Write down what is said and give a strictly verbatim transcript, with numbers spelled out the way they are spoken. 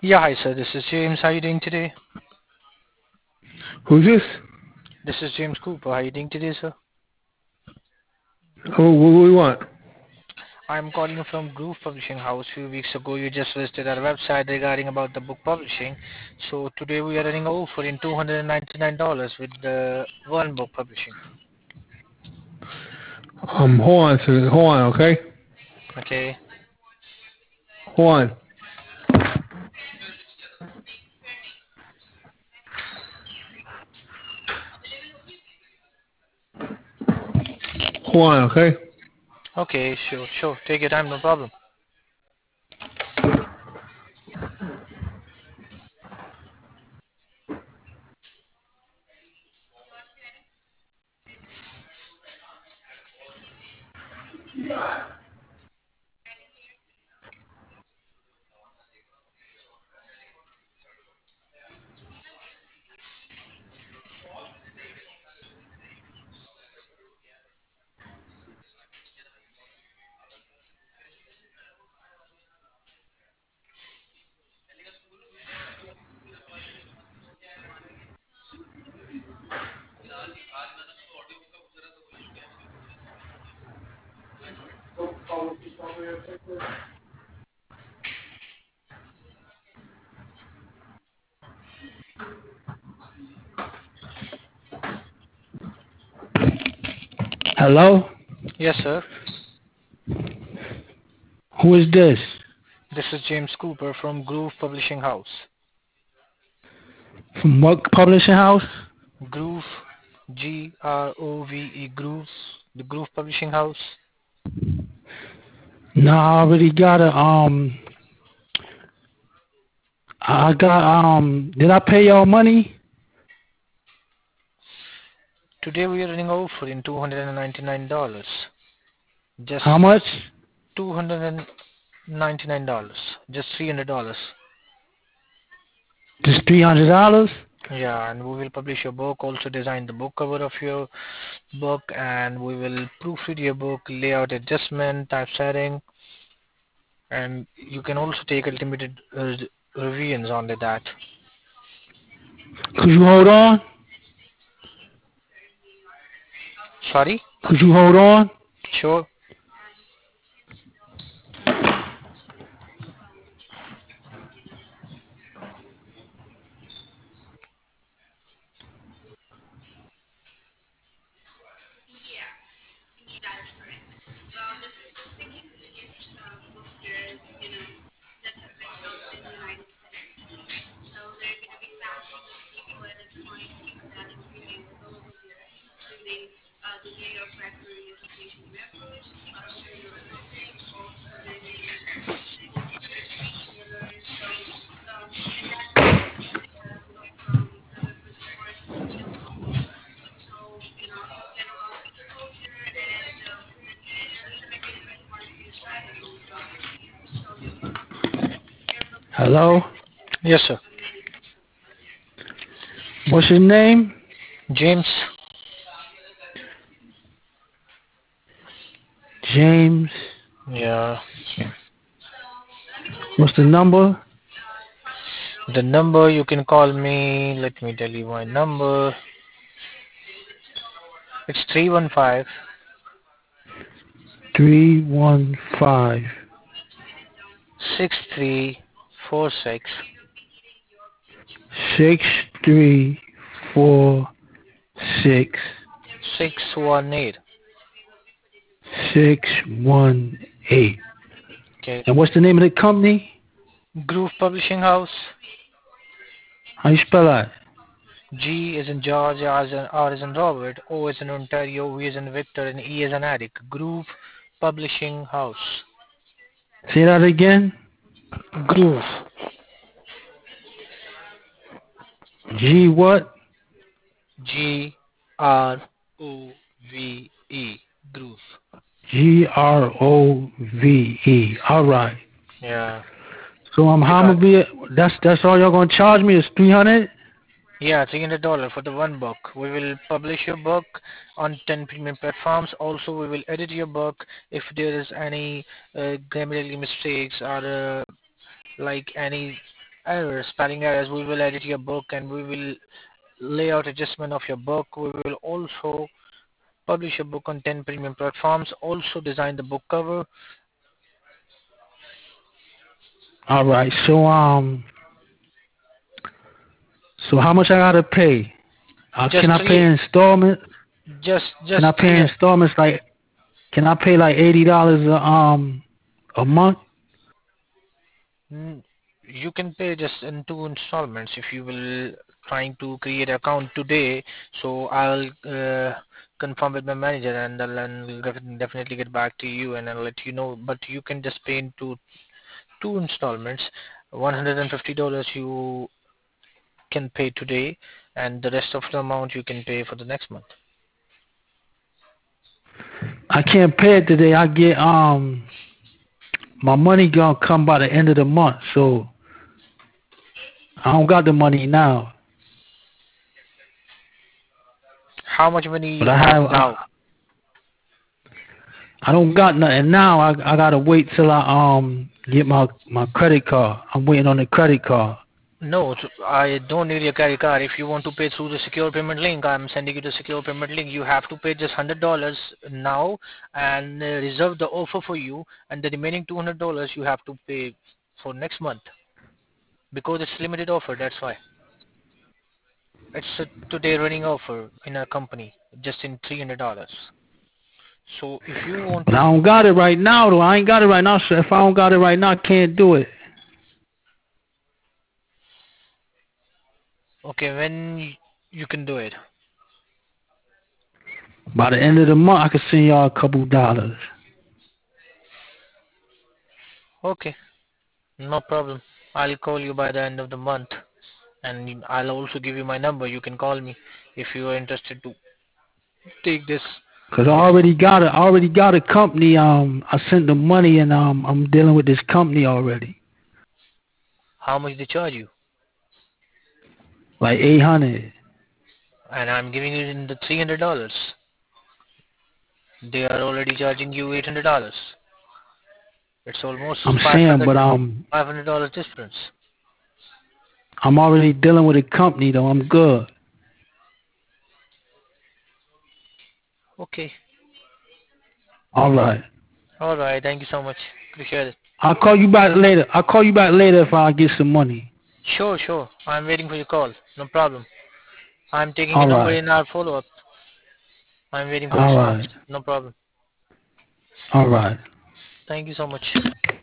Yeah, hi sir. This is James. How are you doing today? Who's this? This is James Cooper. How are you doing today, sir? Oh, what do we want? I'm calling you from Groove Publishing House. Few weeks ago, you just visited our website regarding about the book publishing. So today we are running a offer in two hundred ninety-nine dollars with the one book publishing. Um, hold on a second. Hold on, okay? Okay. Hold on. Hold on, okay? Okay. Sure. Sure. Take your time. No problem. Hello? Yes, sir. Who is this? This is James Cooper from Groove Publishing House. From what publishing house? Groove, G R O V E Grooves, the Groove Publishing House. No, I already got a, um, I got, um, did I pay y'all money? Today we are running an offer in two hundred ninety-nine dollars. Just How much? two hundred ninety-nine dollars. Just three hundred dollars. Just three hundred dollars? Yeah, and we will publish your book, also design the book cover of your book, and we will proofread your book, layout adjustment, typesetting, and you can also take ultimate uh, revisions on that. Could you hold on? Sorry? Could you hold on? Sure. Hello? Yes, sir. What's your name? James, James. yeah. What's the number? The number you can call me, let me tell you my number. It's three one five three one five, six three four six six three four six, six one eight. six one eight. Okay. And what's the name of the company? Groove Publishing House. How you spell that? G is in George, R is in, R is in Robert, O is in Ontario, V is in Victor, and E is in Eric. Groove Publishing House. Say that again. Groove. G what? G R O V E. Groove. G R O V E. All right. Yeah. So I'm how Because much be? That's that's all y'all gonna charge me is three hundred. yeah, three hundred dollars for the one book. We will publish your book on ten premium platforms. Also, we will edit your book if there is any uh, grammatically mistakes or uh, like any. errors, spelling errors. We will edit your book and we will layout adjustment of your book. We will also publish your book on ten premium platforms. Also design the book cover. All right. So um, so how much I gotta pay? Uh, Just can I pay three, installment? just Can just I three. pay installments like? Can I pay like eighty dollars um a month? Mm, You can pay just in two installments if you will trying to create an account today. So I'll uh, confirm with my manager and I'll, I'll def- definitely get back to you and I'll let you know. But you can just pay in two two installments. one hundred fifty dollars you can pay today, and the rest of the amount you can pay for the next month. I can't pay it today. I get um my money gonna come by the end of the month, so I don't got the money now. How much money But you I have have now? I, I don't got nothing now. I I gotta wait till I um get my my credit card. I'm waiting on the credit card. No, so I don't need your credit card. If you want to pay through the secure payment link, I'm sending you the secure payment link. You have to pay just one hundred dollars now and uh, reserve the offer for you, and the remaining two hundred dollars you have to pay for next month because it's limited offer. That's why it's a today running offer in our company, just in three hundred dollars. So if you want But I to, don't got it right now though. I ain't got it right now. So if I don't got it right now, I can't do it. okay, when y- you can do it. By the end of the month, I can send y'all a couple dollars. Okay, no problem. I'll call you by the end of the month, and I'll also give you my number. You can call me if you are interested to take this. Cause I already got it. I already got a company. Um, I sent the money, and um, I'm dealing with this company already. How much they charge you? Like eight hundred. And I'm giving you in the three hundred dollars. They are already charging you eight hundred dollars. It's almost I'm five saying, hundred but um, five hundred dollars difference. I'm already dealing with a company though. I'm good. Okay. All right. All right. Thank you so much. Appreciate it. I'll call you back later. I'll call you back later if I get some money. Sure, sure. I'm waiting for your call. No problem. I'm taking your All number right. in our follow-up. I'm waiting for All response. right. No problem. All right. Thank you so much.